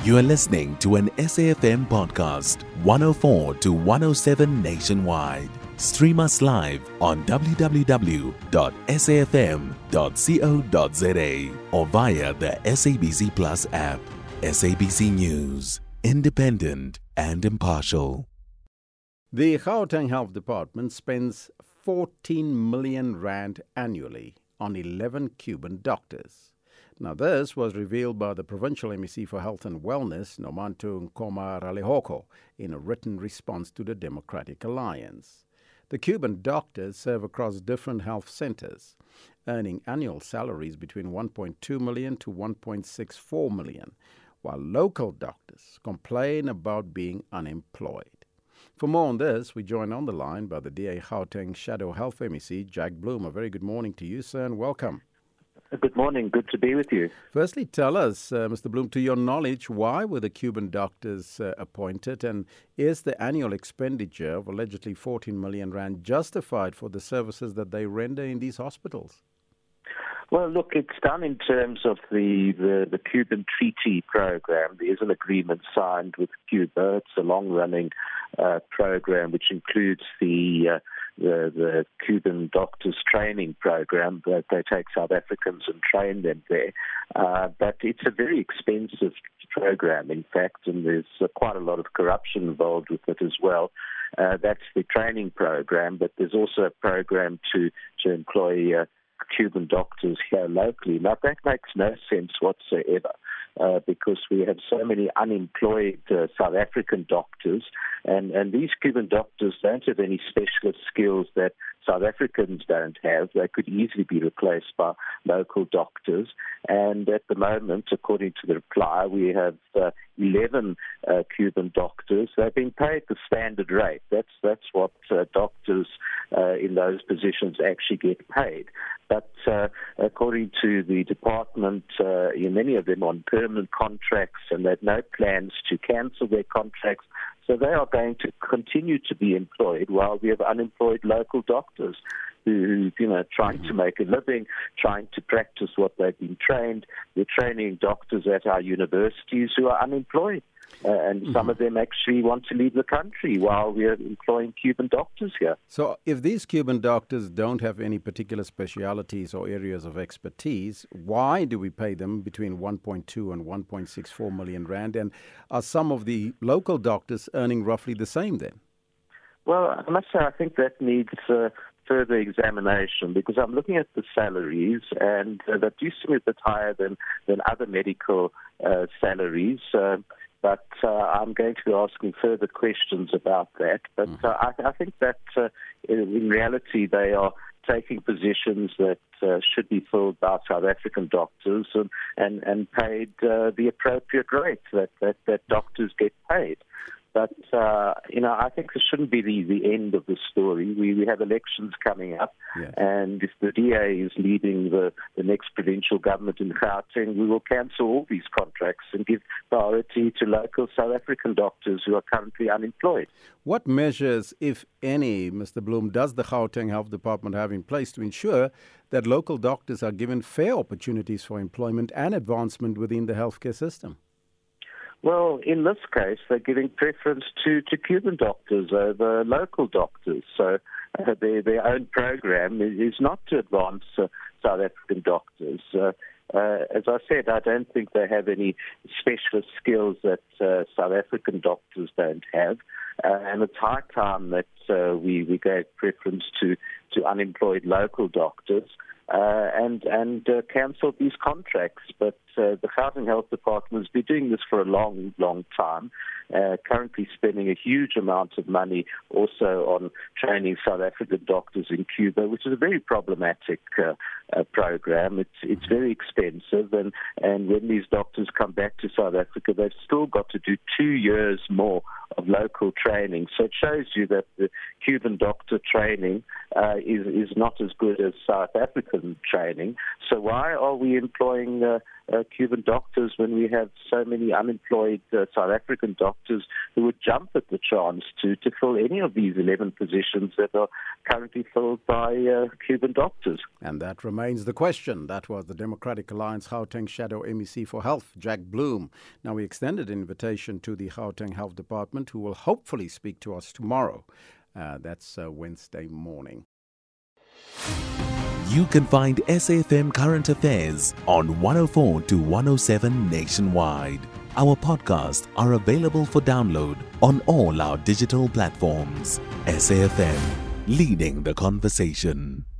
You are listening to an SAFM podcast, 104 to 107 nationwide. Stream us live on www.safm.co.za or via the SABC Plus app. SABC News, independent and impartial. The Gauteng Health Department spends 14 million rand annually on 11 Cuban doctors. Now, this was revealed by the Provincial MEC for Health and Wellness, Nomanto Nkoma Ralehoko, in a written response to the Democratic Alliance. The Cuban doctors serve across different health centers, earning annual salaries between 1.2 million to 1.64 million, while local doctors complain about being unemployed. For more on this, we join on the line by the DA Gauteng Shadow Health MEC, Jack Bloom. A very good morning to you, sir, and welcome. Good morning. Good to be with you. Firstly, tell us, Mr. Bloom, to your knowledge, why were the Cuban doctors appointed, and is the annual expenditure of allegedly 14 million rand justified for the services that they render in these hospitals? Well, look, it's done in terms of the Cuban treaty program. There is an agreement signed with Cuba. It's a long-running program which includes the Cuban doctors training program, that they take South Africans and train them there. But it's a very expensive program, in fact, and there's quite a lot of corruption involved with it as well. That's the training program, but there's also a program to employ Cuban doctors here locally. Now, that makes no sense whatsoever. Because we have so many unemployed South African doctors, and these Cuban doctors don't have any specialist skills that South Africans don't have. They could easily be replaced by local doctors. And at the moment, according to the reply, we have 11 Cuban doctors. They're being paid the standard rate. That's what doctors in those positions actually get paid. But according to the department, many of them on permanent contracts, and they have no plans to cancel their contracts. So they are going to continue to be employed while we have unemployed local doctors who trying to make a living, trying to practice what they've been trained. We're training doctors at our universities who are unemployed. And some of them actually want to leave the country while we're employing Cuban doctors here. So if these Cuban doctors don't have any particular specialities or areas of expertise, why do we pay them between 1.2 and 1.64 million rand? And are some of the local doctors earning roughly the same then? Well, I must say I think that needs further examination, because I'm looking at the salaries, and that do seem a bit higher than other medical salaries. But I'm going to be asking further questions about that. But I think that in reality they are taking positions that should be filled by South African doctors and paid the appropriate rate that doctors get paid. But, I think this shouldn't be the end of the story. We have elections coming up, yes. And if the DA is leading the next provincial government in Gauteng, we will cancel all these contracts and give priority to local South African doctors who are currently unemployed. What measures, if any, Mr. Bloom, does the Gauteng Health Department have in place to ensure that local doctors are given fair opportunities for employment and advancement within the healthcare system? Well, in this case, they're giving preference to Cuban doctors over local doctors. So their own program is not to advance South African doctors. As I said, I don't think they have any specialist skills that South African doctors don't have. And it's high time that we gave preference to unemployed local doctors. And cancelled these contracts. But the Gauteng Health Department has been doing this for a long, long time, currently spending a huge amount of money also on training South African doctors in Cuba, which is a very problematic program. It's very expensive, and when these doctors come back to South Africa, they've still got to do 2 years more of local training. So it shows you that the Cuban doctor training is not as good as South African training. So why are we employing Cuban doctors when we have so many unemployed South African doctors who would jump at the chance to fill any of these 11 positions that are currently filled by Cuban doctors. And that remains the question. That was the Democratic Alliance Gauteng Shadow MEC for Health, Jack Bloom. Now, we extended an invitation to the Gauteng Health Department, who will hopefully speak to us tomorrow. That's Wednesday morning. You can find SAFM Current Affairs on 104 to 107 nationwide. Our podcasts are available for download on all our digital platforms. SAFM, leading the conversation.